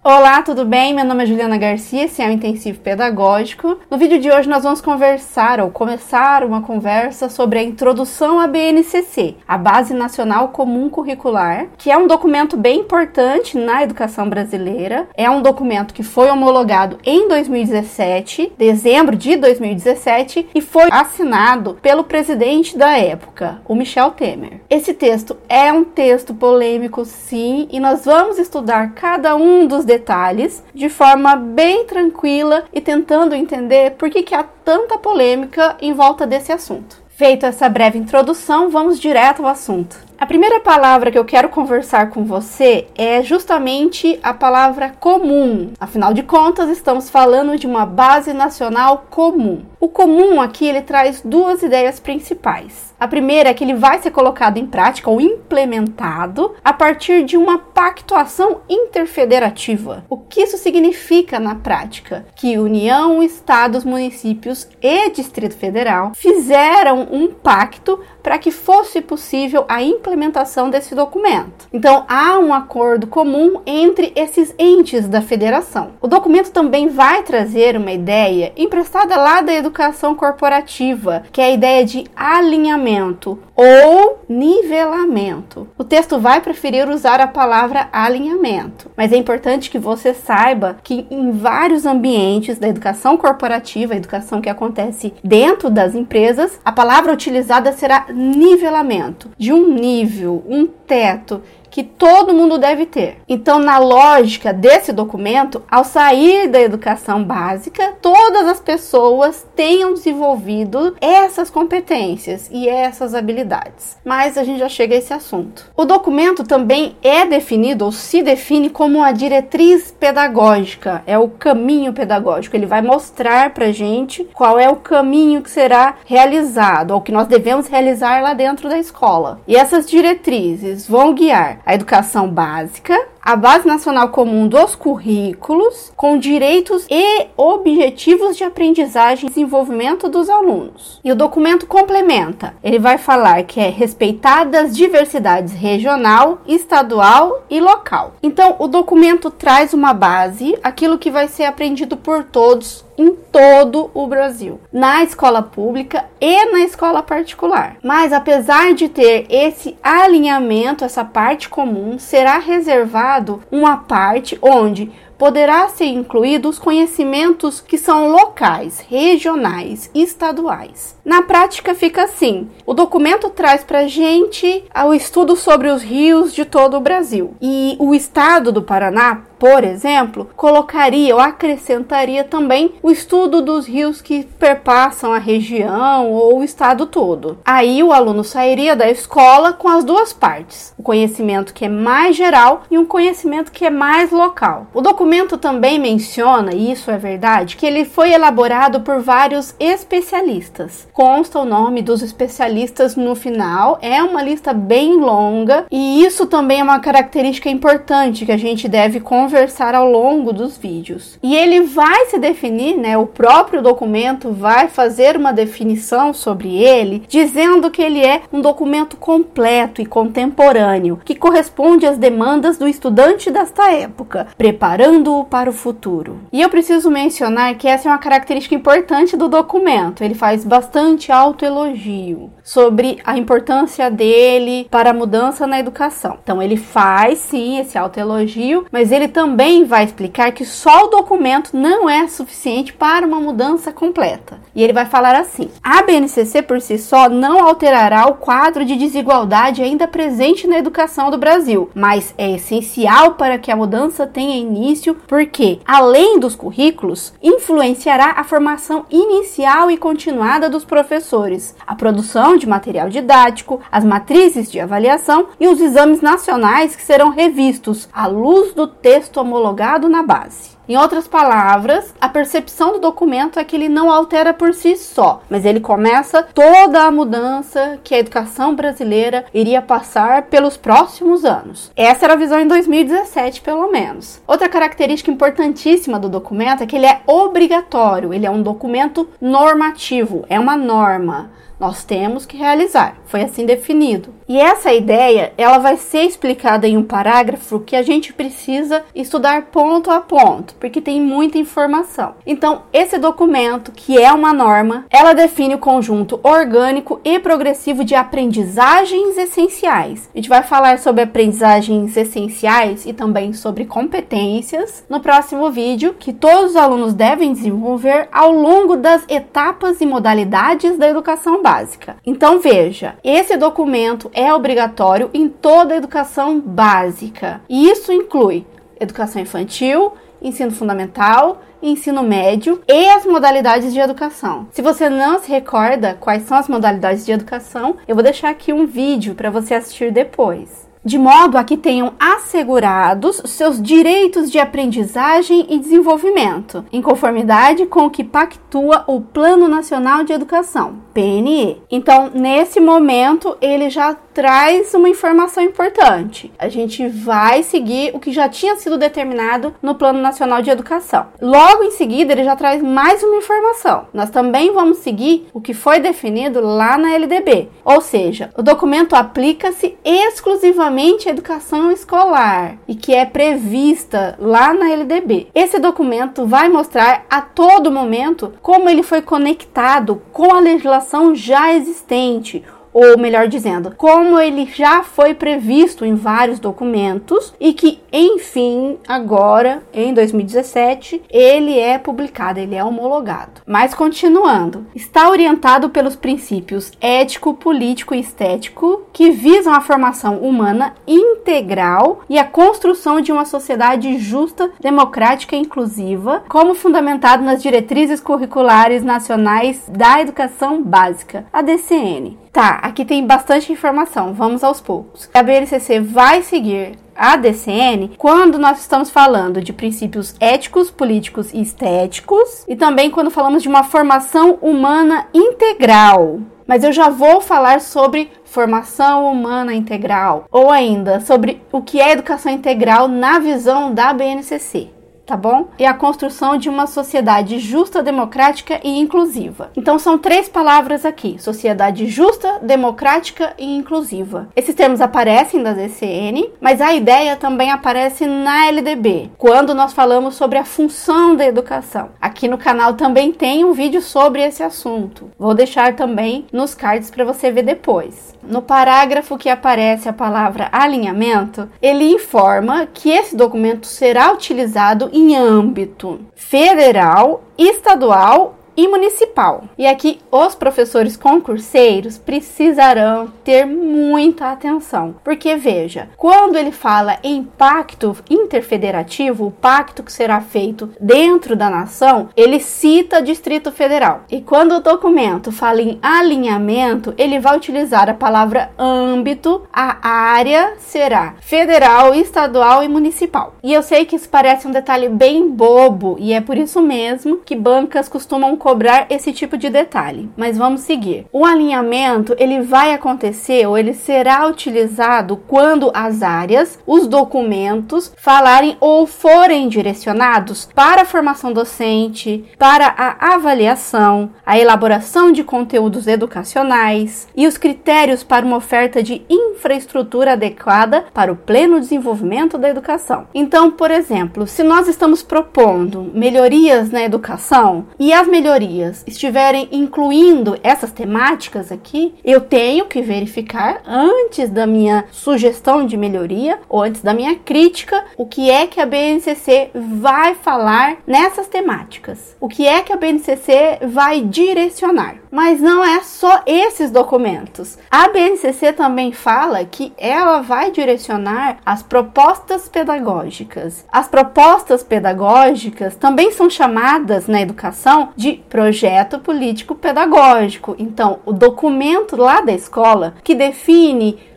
Olá, tudo bem? Meu nome é Juliana Garcia, esse é o Intensivo Pedagógico. No vídeo de hoje nós vamos começar uma conversa sobre a introdução à BNCC, a Base Nacional Comum Curricular, que é um documento bem importante na educação brasileira. É um documento que foi homologado em 2017, dezembro de 2017, e foi assinado pelo presidente da época, o Michel Temer. Esse texto é um texto polêmico, sim, e nós vamos estudar cada um dos detalhes de forma bem tranquila e tentando entender por que há tanta polêmica em volta desse assunto. Feita essa breve introdução, vamos direto ao assunto. A primeira palavra que eu quero conversar com você é justamente a palavra comum. Afinal de contas, estamos falando de uma base nacional comum. O comum aqui, ele traz duas ideias principais. A primeira é que ele vai ser colocado em prática ou implementado a partir de uma pactuação interfederativa. O que isso significa na prática? Que União, Estados, municípios e Distrito Federal fizeram um pacto para que fosse possível a implementação desse documento. Então, há um acordo comum entre esses entes da federação. O documento também vai trazer uma ideia emprestada lá da educação corporativa, que é a ideia de alinhamento ou nivelamento. O texto vai preferir usar a palavra alinhamento, mas é importante que você saiba que em vários ambientes da educação corporativa, a educação que acontece dentro das empresas, a palavra utilizada será nivelamento, de um nível, um teto que todo mundo deve ter. Então, na lógica desse documento, ao sair da educação básica, todas as pessoas tenham desenvolvido essas competências e essas habilidades. Mas a gente já chega a esse assunto. O documento também é definido ou se define como uma diretriz pedagógica, é o caminho pedagógico. Ele vai mostrar pra gente qual é o caminho que será realizado ou que nós devemos realizar lá dentro da escola. E essas diretrizes vão guiar a educação básica, a Base Nacional Comum dos Currículos, com direitos e objetivos de aprendizagem e desenvolvimento dos alunos. E o documento complementa. Ele vai falar que é respeitada as diversidades regional, estadual e local. Então, o documento traz uma base, aquilo que vai ser aprendido por todos em todo o Brasil, na escola pública e na escola particular. Mas apesar de ter esse alinhamento, essa parte comum, será reservado uma parte onde poderá ser incluído os conhecimentos que são locais, regionais, estaduais. Na prática fica assim, o documento traz para a gente o estudo sobre os rios de todo o Brasil. E o estado do Paraná, por exemplo, colocaria ou acrescentaria também o estudo dos rios que perpassam a região ou o estado todo. Aí o aluno sairia da escola com as duas partes, o conhecimento que é mais geral e um conhecimento que é mais local. O documento também menciona, e isso é verdade, que ele foi elaborado por vários especialistas. Consta o nome dos especialistas no final, é uma lista bem longa e isso também é uma característica importante que a gente deve conversar ao longo dos vídeos. E ele vai se definir, o próprio documento vai fazer uma definição sobre ele, dizendo que ele é um documento completo e contemporâneo, que corresponde às demandas do estudante desta época, preparando-o para o futuro. E eu preciso mencionar que essa é uma característica importante do documento. Ele faz bastante autoelogio sobre a importância dele para a mudança na educação. Então ele faz sim esse autoelogio, mas ele também vai explicar que só o documento não é suficiente para uma mudança completa. E ele vai falar assim: a BNCC por si só não alterará o quadro de desigualdade ainda presente na educação do Brasil, mas é essencial para que a mudança tenha início porque, além dos currículos, influenciará a formação inicial e continuada dos professores, a produção de material didático, as matrizes de avaliação e os exames nacionais que serão revistos à luz do texto homologado na base. Em outras palavras, a percepção do documento é que ele não altera por si só, mas ele começa toda a mudança que a educação brasileira iria passar pelos próximos anos. Essa era a visão em 2017, pelo menos. Outra característica importantíssima do documento é que ele é obrigatório, ele é um documento normativo, é uma norma. nós temos que realizar. Foi assim definido. E essa ideia, ela vai ser explicada em um parágrafo que a gente precisa estudar ponto a ponto, porque tem muita informação. Então, esse documento, que é uma norma, ela define o conjunto orgânico e progressivo de aprendizagens essenciais. A gente vai falar sobre aprendizagens essenciais e também sobre competências no próximo vídeo, que todos os alunos devem desenvolver ao longo das etapas e modalidades da educação básica. Então veja, esse documento é obrigatório em toda a educação básica. E isso inclui educação infantil, ensino fundamental, ensino médio e as modalidades de educação. Se você não se recorda quais são as modalidades de educação, eu vou deixar aqui um vídeo para você assistir depois. De modo a que tenham assegurados seus direitos de aprendizagem e desenvolvimento, em conformidade com o que pactua o Plano Nacional de Educação, PNE. Então, nesse momento, ele já traz uma informação importante. A gente vai seguir o que já tinha sido determinado no Plano Nacional de Educação. Logo em seguida, ele já traz mais uma informação. Nós também vamos seguir o que foi definido lá na LDB. Ou seja, o documento aplica-se exclusivamente à educação escolar e que é prevista lá na LDB. Esse documento vai mostrar a todo momento como ele foi conectado com a legislação já existente, ou melhor dizendo, como ele já foi previsto em vários documentos e que, enfim, agora, em 2017, ele é publicado, ele é homologado. Mas continuando, está orientado pelos princípios ético, político e estético que visam a formação humana integral e a construção de uma sociedade justa, democrática e inclusiva, como fundamentado nas diretrizes curriculares nacionais da educação básica, a DCN. Tá, aqui tem bastante informação, vamos aos poucos. A BNCC vai seguir a DCN quando nós estamos falando de princípios éticos, políticos e estéticos e também quando falamos de uma formação humana integral. Mas eu já vou falar sobre formação humana integral ou ainda sobre o que é educação integral na visão da BNCC. Tá bom? E a construção de uma sociedade justa, democrática e inclusiva. Então são 3 palavras aqui: sociedade justa, democrática e inclusiva. Esses termos aparecem na DCN, mas a ideia também aparece na LDB, quando nós falamos sobre a função da educação. Aqui no canal também tem um vídeo sobre esse assunto. Vou deixar também nos cards para você ver depois. No parágrafo que aparece a palavra alinhamento, ele informa que esse documento será utilizado em âmbito federal, estadual e municipal. E aqui os professores concurseiros precisarão ter muita atenção, porque veja, quando ele fala em pacto interfederativo, o pacto que será feito dentro da nação, ele cita Distrito Federal. E quando o documento fala em alinhamento, ele vai utilizar a palavra âmbito, a área será federal, estadual e municipal. E eu sei que isso parece um detalhe bem bobo, e é por isso mesmo que bancas costumam cobrar esse tipo de detalhe, mas vamos seguir. O alinhamento, ele vai acontecer ou ele será utilizado quando as áreas, os documentos falarem ou forem direcionados para a formação docente, para a avaliação, a elaboração de conteúdos educacionais e os critérios para uma oferta de infraestrutura adequada para o pleno desenvolvimento da educação. Então, por exemplo, se nós estamos propondo melhorias na educação e as melhorias estiverem incluindo essas temáticas aqui, eu tenho que verificar antes da minha sugestão de melhoria ou antes da minha crítica o que é que a BNCC vai falar nessas temáticas, o que é que a BNCC vai direcionar. Mas não é só esses documentos. A BNCC também fala que ela vai direcionar as propostas pedagógicas. As propostas pedagógicas também são chamadas na educação de projeto político pedagógico. Então, o documento lá da escola que define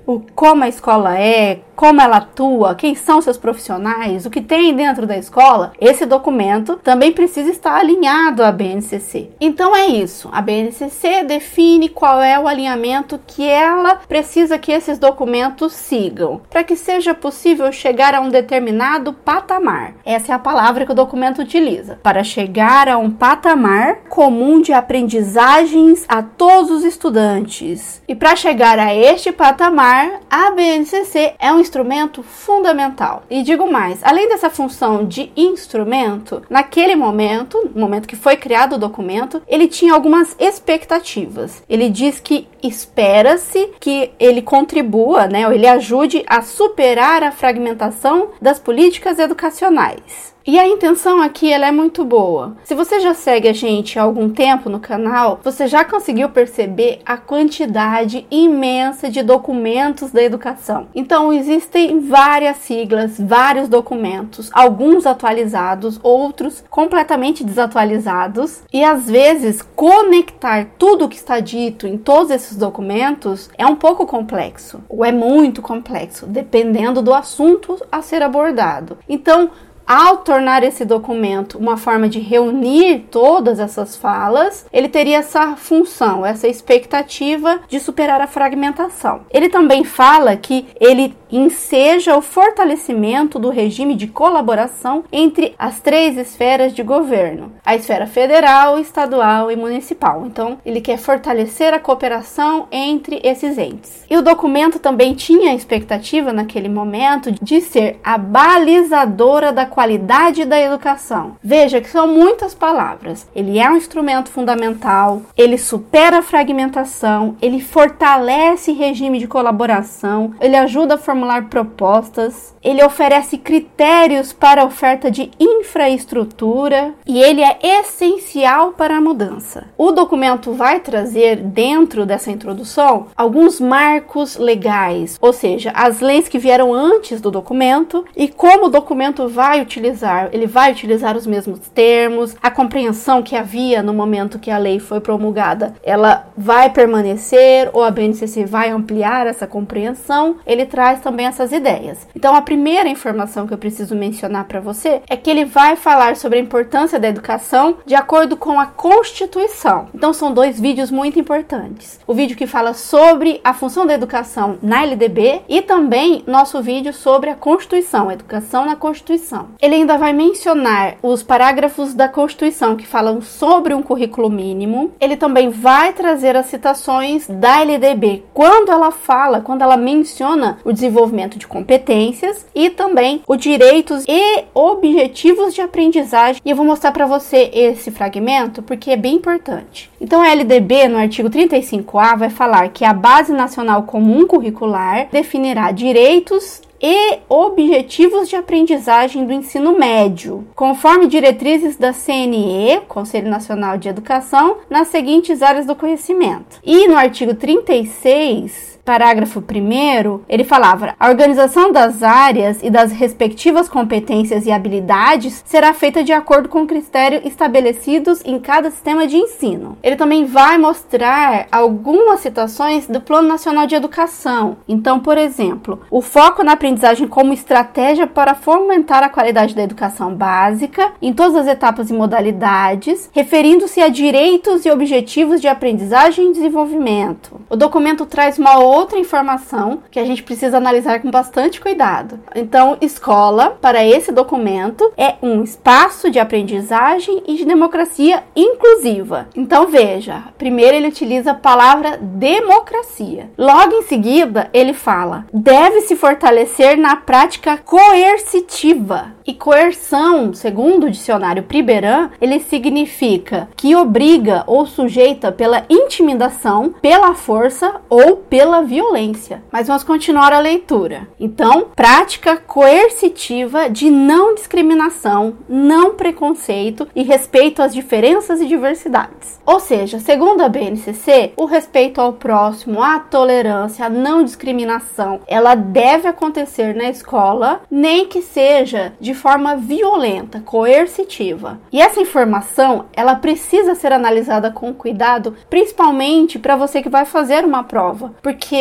como a escola é, como ela atua, quem são seus profissionais, o que tem dentro da escola, esse documento também precisa estar alinhado à BNCC. Então é isso, a BNCC define qual é o alinhamento que ela precisa que esses documentos sigam, para que seja possível chegar a um determinado patamar. Essa é a palavra que o documento utiliza, para chegar a um patamar comum de aprendizagens a todos os estudantes. E para chegar a este patamar, a BNCC é um instrumento fundamental. E digo mais, além dessa função de instrumento, naquele momento, no momento que foi criado o documento, ele tinha algumas expectativas. Ele diz que espera-se que ele contribua, ou ele ajude a superar a fragmentação das políticas educacionais. E a intenção aqui ela é muito boa. Se você já segue a gente há algum tempo no canal, você já conseguiu perceber a quantidade imensa de documentos da educação. Então existem várias siglas, vários documentos, alguns atualizados, outros completamente desatualizados. E às vezes conectar tudo o que está dito em todos esses documentos é um pouco complexo, ou é muito complexo, dependendo do assunto a ser abordado. Então, ao tornar esse documento uma forma de reunir todas essas falas, ele teria essa função, essa expectativa de superar a fragmentação. Ele também fala que ele enseja o fortalecimento do regime de colaboração entre as três esferas de governo, a esfera federal, estadual e municipal. Então, ele quer fortalecer a cooperação entre esses entes. E o documento também tinha a expectativa, naquele momento, de ser a balizadora da qualidade da educação. Veja que são muitas palavras. Ele é um instrumento fundamental, ele supera a fragmentação, ele fortalece regime de colaboração, ele ajuda a formular propostas, ele oferece critérios para a oferta de infraestrutura e ele é essencial para a mudança. O documento vai trazer, dentro dessa introdução, alguns marcos legais, ou seja, as leis que vieram antes do documento e como o documento vai utilizar. Ele vai utilizar os mesmos termos, a compreensão que havia no momento que a lei foi promulgada, ela vai permanecer ou a BNCC vai ampliar essa compreensão. Ele traz também essas ideias. Então, a primeira informação que eu preciso mencionar para você é que ele vai falar sobre a importância da educação de acordo com a Constituição. Então, são dois vídeos muito importantes. O vídeo que fala sobre a função da educação na LDB e também nosso vídeo sobre a Constituição, a educação na Constituição. Ele ainda vai mencionar os parágrafos da Constituição que falam sobre um currículo mínimo. Ele também vai trazer as citações da LDB quando ela menciona o desenvolvimento de competências e também os direitos e objetivos de aprendizagem. E eu vou mostrar para você esse fragmento porque é bem importante. Então, a LDB, no artigo 35A, vai falar que a Base Nacional Comum Curricular definirá direitos e objetivos de aprendizagem do ensino médio, conforme diretrizes da CNE, Conselho Nacional de Educação, nas seguintes áreas do conhecimento. E no artigo 36, parágrafo 1º, ele falava: a organização das áreas e das respectivas competências e habilidades será feita de acordo com critérios estabelecidos em cada sistema de ensino. Ele também vai mostrar algumas citações do Plano Nacional de Educação. Então, por exemplo, o foco na aprendizagem como estratégia para fomentar a qualidade da educação básica em todas as etapas e modalidades, referindo-se a direitos e objetivos de aprendizagem e desenvolvimento. O documento traz uma outra informação que a gente precisa analisar com bastante cuidado. Então, escola, para esse documento, é um espaço de aprendizagem e de democracia inclusiva. Então, veja, primeiro ele utiliza a palavra democracia. Logo em seguida, ele fala: deve-se fortalecer na prática coercitiva. E coerção, segundo o dicionário Priberan, ele significa que obriga ou sujeita pela intimidação, pela força ou pela violência. Mas vamos continuar a leitura. Então, prática coercitiva de não discriminação, não preconceito e respeito às diferenças e diversidades. Ou seja, segundo a BNCC, o respeito ao próximo, a tolerância, a não discriminação, ela deve acontecer na escola, nem que seja de forma violenta, coercitiva. E essa informação, ela precisa ser analisada com cuidado, principalmente para você que vai fazer uma prova, porque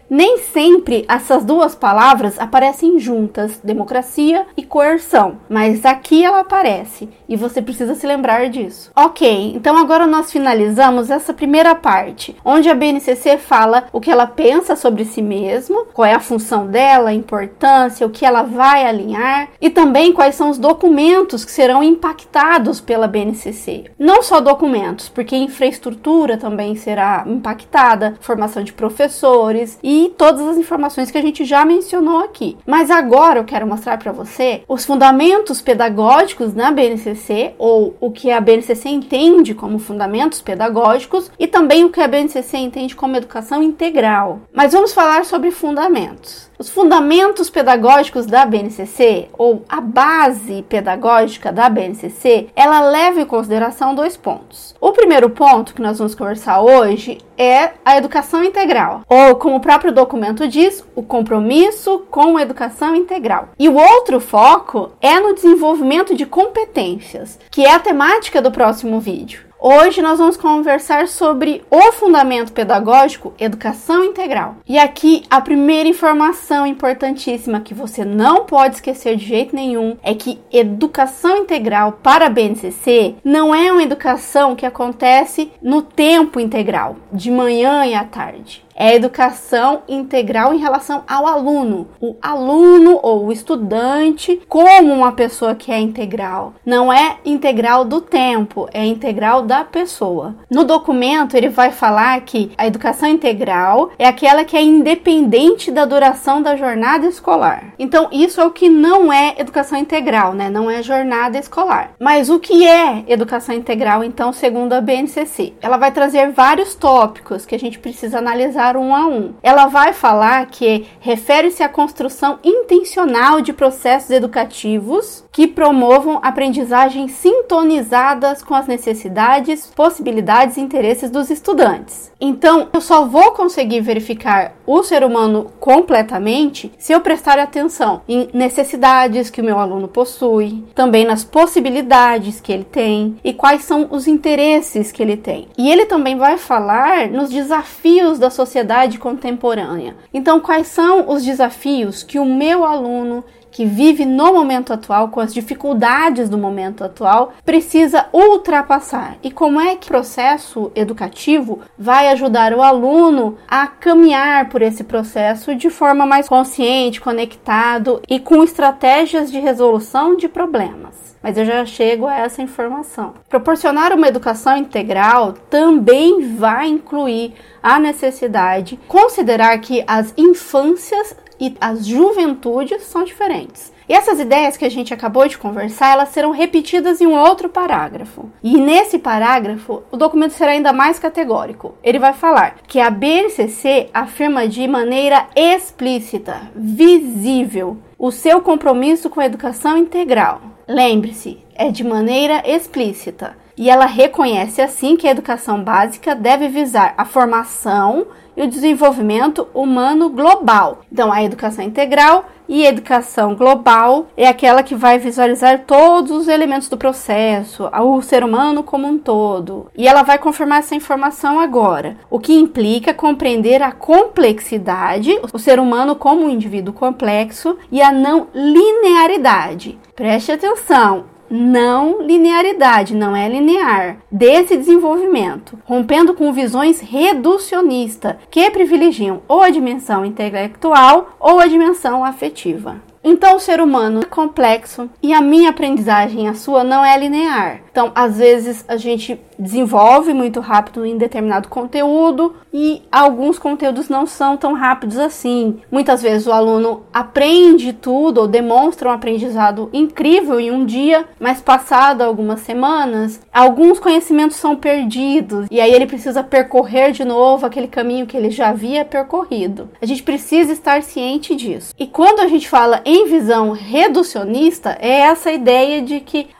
Nem sempre essas duas palavras aparecem juntas, democracia e coerção, mas aqui ela aparece e você precisa se lembrar disso. Ok, então agora nós finalizamos essa primeira parte, onde a BNCC fala o que ela pensa sobre si mesmo, qual é a função dela, a importância, o que ela vai alinhar e também quais são os documentos que serão impactados pela BNCC. Não só documentos, porque infraestrutura também será impactada, formação de professores e todas as informações que a gente já mencionou aqui. Mas agora eu quero mostrar para você os fundamentos pedagógicos na BNCC, ou o que a BNCC entende como fundamentos pedagógicos e também o que a BNCC entende como educação integral. Mas vamos falar sobre fundamentos. Os fundamentos pedagógicos da BNCC, ou a base pedagógica da BNCC, ela leva em consideração 2 pontos. O primeiro ponto que nós vamos conversar hoje é a educação integral, ou como o próprio documento diz, o compromisso com a educação integral. E o outro foco é no desenvolvimento de competências, que é a temática do próximo vídeo. Hoje nós vamos conversar sobre o fundamento pedagógico, educação integral. E aqui a primeira informação importantíssima que você não pode esquecer de jeito nenhum é que educação integral para a BNCC não é uma educação que acontece no tempo integral, de manhã e à tarde. É educação integral em relação ao aluno. O aluno ou o estudante como uma pessoa que é integral. Não é integral do tempo, é integral da pessoa. No documento ele vai falar que a educação integral é aquela que é independente da duração da jornada escolar. Então isso é o que não é educação integral, né? Não é jornada escolar. Mas o que é educação integral, então, segundo a BNCC? Ela vai trazer vários tópicos que a gente precisa analisar um a um. Ela vai falar que refere-se à construção intencional de processos educativos que promovam aprendizagens sintonizadas com as necessidades, possibilidades e interesses dos estudantes. Então, eu só vou conseguir verificar o ser humano completamente se eu prestar atenção em necessidades que o meu aluno possui, também nas possibilidades que ele tem e quais são os interesses que ele tem. E ele também vai falar nos desafios da sociedade contemporânea. Então, quais são os desafios que o meu aluno que vive no momento atual, com as dificuldades do momento atual, precisa ultrapassar. E como é que o processo educativo vai ajudar o aluno a caminhar por esse processo de forma mais consciente, conectado e com estratégias de resolução de problemas. Mas eu já chego a essa informação. Proporcionar uma educação integral também vai incluir a necessidade de considerar que as infâncias e as juventudes são diferentes. E essas ideias que a gente acabou de conversar, elas serão repetidas em um outro parágrafo. E nesse parágrafo, o documento será ainda mais categórico. Ele vai falar que a BNCC afirma de maneira explícita, visível, o seu compromisso com a educação integral. Lembre-se, é de maneira explícita. E ela reconhece assim que a educação básica deve visar a formação e o desenvolvimento humano global. Então, a educação integral e a educação global é aquela que vai visualizar todos os elementos do processo, o ser humano como um todo. E ela vai confirmar essa informação agora, o que implica compreender a complexidade, o ser humano como um indivíduo complexo e a não linearidade. Preste atenção. Não linearidade, não é linear, desse desenvolvimento, rompendo com visões reducionistas que privilegiam ou a dimensão intelectual ou a dimensão afetiva. Então, o ser humano é complexo e a minha aprendizagem, a sua, não é linear. Então, às vezes, a gente desenvolve muito rápido em determinado conteúdo e alguns conteúdos não são tão rápidos assim. Muitas vezes o aluno aprende tudo ou demonstra um aprendizado incrível em um dia, mas passado algumas semanas, alguns conhecimentos são perdidos e aí ele precisa percorrer de novo aquele caminho que ele já havia percorrido. A gente precisa estar ciente disso. E quando a gente fala em visão reducionista, é essa ideia de que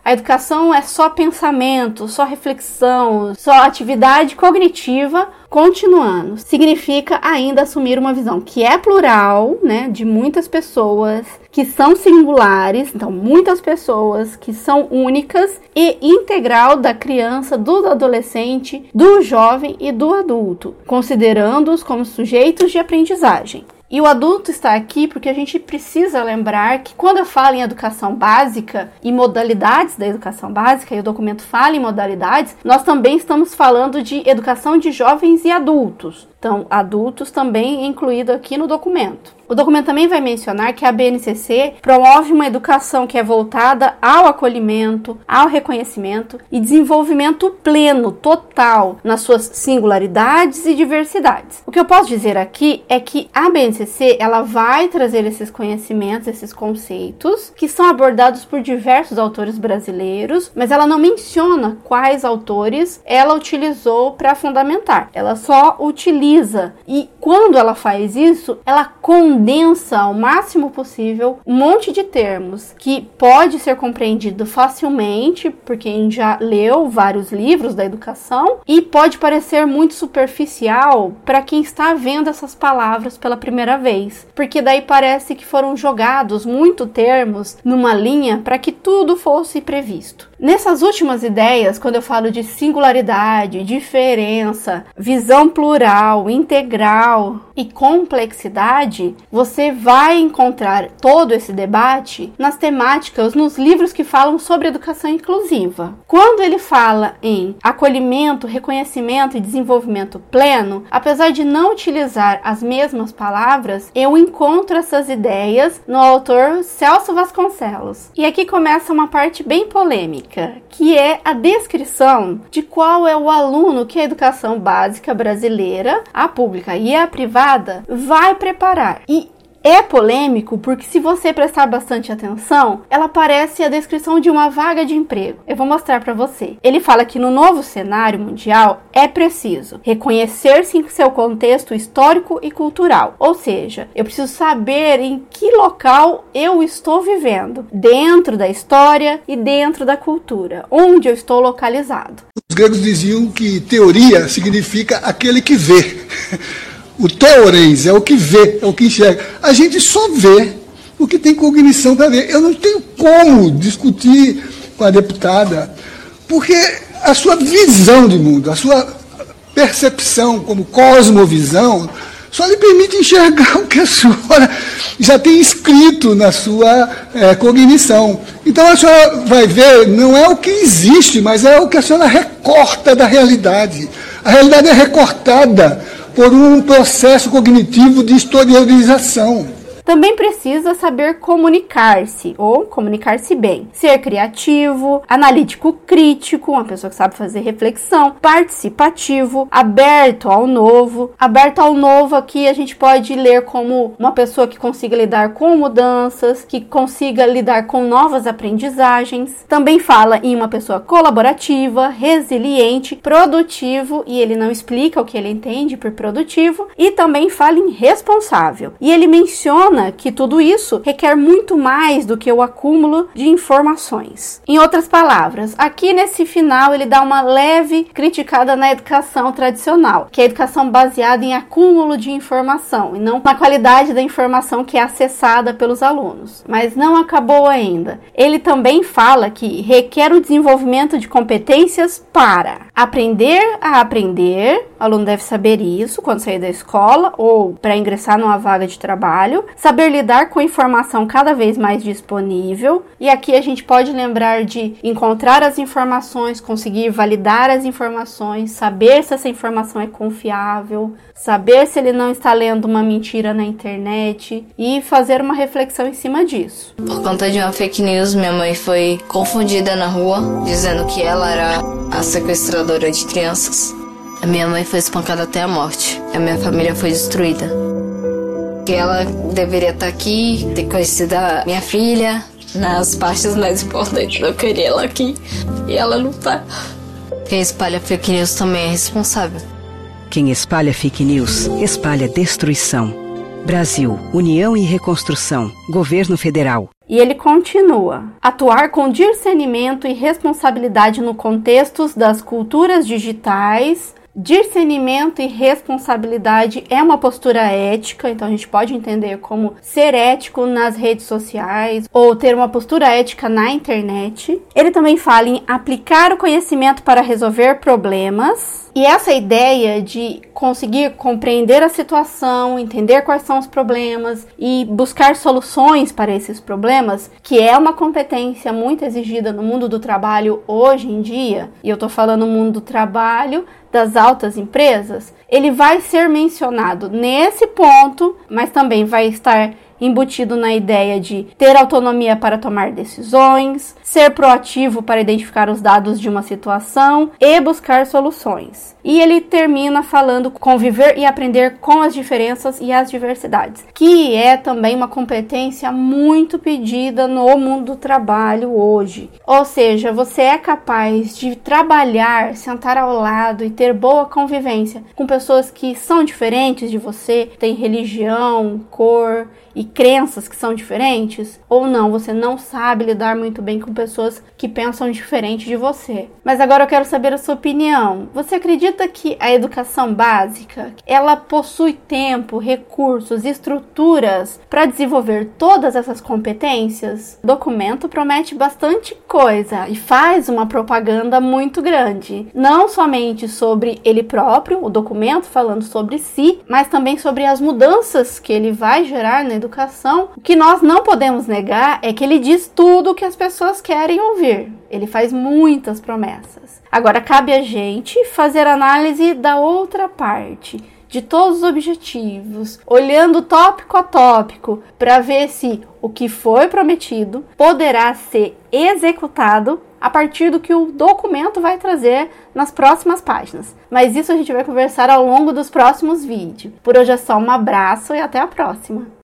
a educação é só pensamento, só reflexão, só atividade cognitiva, continuando, significa ainda assumir uma visão que é plural, né, de muitas pessoas, que são singulares, então muitas pessoas que são únicas, e integral da criança, do adolescente, do jovem e do adulto, considerando-os como sujeitos de aprendizagem. E o adulto está aqui porque a gente precisa lembrar que quando eu falo em educação básica e modalidades da educação básica, e o documento fala em modalidades, nós também estamos falando de educação de jovens e adultos. Então, adultos também incluído aqui no documento. O documento também vai mencionar que a BNCC promove uma educação que é voltada ao acolhimento, ao reconhecimento e desenvolvimento pleno, total, nas suas singularidades e diversidades. O que eu posso dizer aqui é que a BNCC ela vai trazer esses conhecimentos, esses conceitos, que são abordados por diversos autores brasileiros, mas ela não menciona quais autores ela utilizou para fundamentar. Ela só utiliza. E quando ela faz isso, ela condensa ao máximo possível um monte de termos que pode ser compreendido facilmente por quem já leu vários livros da educação e pode parecer muito superficial para quem está vendo essas palavras pela primeira vez, porque daí parece que foram jogados muitos termos numa linha para que tudo fosse previsto. Nessas últimas ideias, quando eu falo de singularidade, diferença, visão plural, integral e complexidade, você vai encontrar todo esse debate nas temáticas, nos livros que falam sobre educação inclusiva. Quando ele fala em acolhimento, reconhecimento e desenvolvimento pleno, apesar de não utilizar as mesmas palavras, eu encontro essas ideias no autor Celso Vasconcelos. E aqui começa uma parte bem polêmica, que é a descrição de qual é o aluno que a educação básica brasileira, a pública e a privada, vai preparar. E é polêmico porque se você prestar bastante atenção, ela parece a descrição de uma vaga de emprego. Eu vou mostrar para você. Ele fala que no novo cenário mundial é preciso reconhecer-se em seu contexto histórico e cultural. Ou seja, eu preciso saber em que local eu estou vivendo, dentro da história e dentro da cultura, onde eu estou localizado. Os gregos diziam que teoria significa aquele que vê. O teorens é o que vê, é o que enxerga. A gente só vê o que tem cognição para ver. Eu não tenho como discutir com a deputada, porque a sua visão de mundo, a sua percepção como cosmovisão, só lhe permite enxergar o que a senhora já tem escrito na sua cognição. Então a senhora vai ver, não é o que existe, mas é o que a senhora recorta da realidade. A realidade é recortada por um processo cognitivo de historialização. Também precisa saber comunicar-se, ou comunicar-se bem. Ser criativo, analítico crítico, uma pessoa que sabe fazer reflexão, participativo, aberto ao novo. Aberto ao novo aqui a gente pode ler como uma pessoa que consiga lidar com mudanças, que consiga lidar com novas aprendizagens. Também fala em uma pessoa colaborativa, resiliente, produtivo, e ele não explica o que ele entende por produtivo, e também fala em responsável. E ele menciona que tudo isso requer muito mais do que o acúmulo de informações. Em outras palavras, aqui nesse final ele dá uma leve criticada na educação tradicional, que é a educação baseada em acúmulo de informação e não na qualidade da informação que é acessada pelos alunos. Mas não acabou ainda. Ele também fala que requer o desenvolvimento de competências para aprender a aprender. O aluno deve saber isso quando sair da escola ou para ingressar numa vaga de trabalho. Saber lidar com informação cada vez mais disponível. E aqui a gente pode lembrar de encontrar as informações, conseguir validar as informações, saber se essa informação é confiável, saber se ele não está lendo uma mentira na internet e fazer uma reflexão em cima disso. Por conta de uma fake news, minha mãe foi confundida na rua, dizendo que ela era a sequestradora de crianças. A minha mãe foi espancada até a morte. A minha família foi destruída. Que ela deveria estar aqui, ter conhecido a minha filha nas partes mais importantes. Eu queria ela aqui e ela não tá. Quem espalha fake news também é responsável. Quem espalha fake news, espalha destruição. Brasil, União e Reconstrução, Governo Federal. E ele continua: atuar com discernimento e responsabilidade no contexto das culturas digitais. Discernimento e responsabilidade é uma postura ética, então a gente pode entender como ser ético nas redes sociais ou ter uma postura ética na internet. Ele também fala em aplicar o conhecimento para resolver problemas. E essa ideia de conseguir compreender a situação, entender quais são os problemas e buscar soluções para esses problemas, que é uma competência muito exigida no mundo do trabalho hoje em dia, e eu tô falando no mundo do trabalho das altas empresas, ele vai ser mencionado nesse ponto, mas também vai estar embutido na ideia de ter autonomia para tomar decisões, ser proativo para identificar os dados de uma situação e buscar soluções. E ele termina falando conviver e aprender com as diferenças e as diversidades, que é também uma competência muito pedida no mundo do trabalho hoje. Ou seja, você é capaz de trabalhar, sentar ao lado e ter boa convivência com pessoas que são diferentes de você, têm religião, cor e crenças que são diferentes, ou não, você não sabe lidar muito bem com pessoas que pensam diferente de você. Mas agora eu quero saber a sua opinião. Você acredita que a educação básica, ela possui tempo, recursos, estruturas para desenvolver todas essas competências? O documento promete bastante coisa e faz uma propaganda muito grande, não somente sobre ele próprio, o documento falando sobre si, mas também sobre as mudanças que ele vai gerar na educação. O que nós não podemos negar é que ele diz tudo o que as pessoas querem ouvir. Ele faz muitas promessas. Agora cabe a gente fazer análise da outra parte, de todos os objetivos, olhando tópico a tópico, para ver se o que foi prometido poderá ser executado a partir do que o documento vai trazer nas próximas páginas. Mas isso a gente vai conversar ao longo dos próximos vídeos. Por hoje é só um abraço e até a próxima!